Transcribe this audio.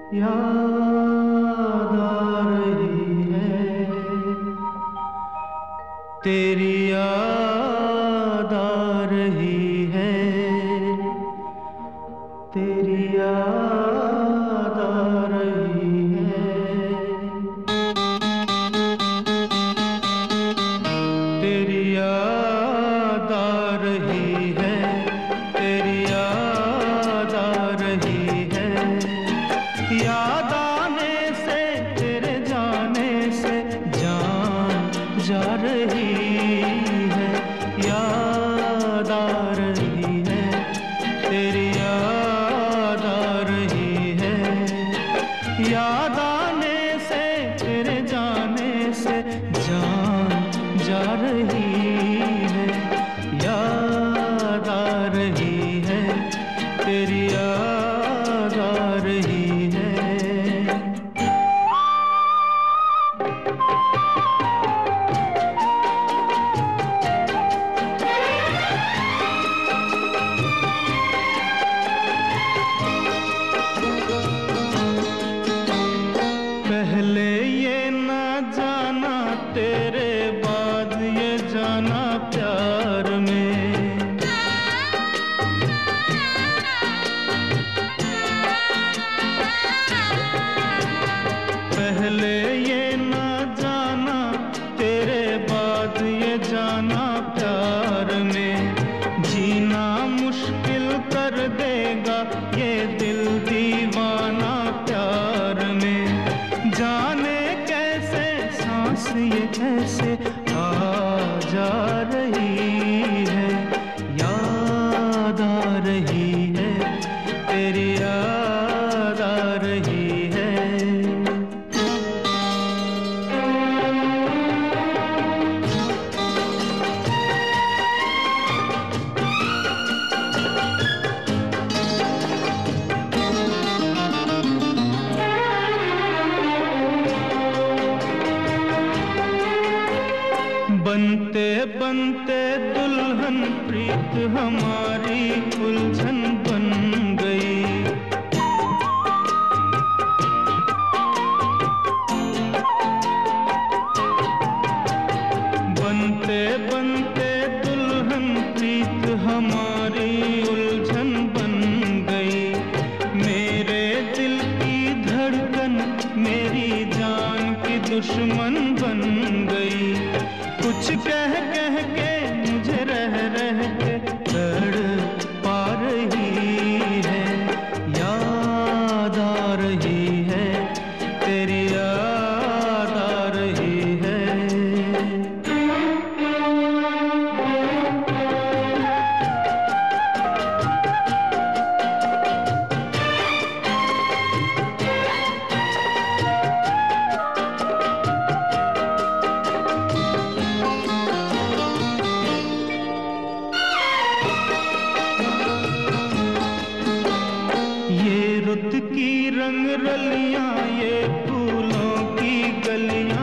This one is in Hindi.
याद आ रही है, तेरी याद आ रही है, तेरी याद आ रही है, तेरी याद आ रही है, तेरी याद आ रही है। याद आने से तेरे जाने से जान जा रही है, याद आ रही है, तेरी याद आ रही है। याद आने से तेरे जाने से जान जा रही है, याद आ रही है, तेरी याद आ रही है। पहले ये ना जाना, तेरे बाद ये जाना प्यार में। पहले ये ना जाना, तेरे बाद ये जाना प्यार में। जीना मुश्किल कर देगा ये दिल दीवाना प्यार में। जाने कैसे सांस ये कैसे आ जा रही है, याद आ रही है, तेरी याद आ रही है। बनते बनते दुल्हन प्रीत हमारी उलझन बन गई। बनते बनते दुल्हन प्रीत हमारी उलझन बन गई। मेरे दिल की धड़कन मेरी जान की दुश्मन बन गई। कुछ कह कह के मुझे रह रह के तड़पा रही है, याद आ रही है, तेरी याद आ रही है। ये रुत की रंग रलियां, ये फूलों की गलियां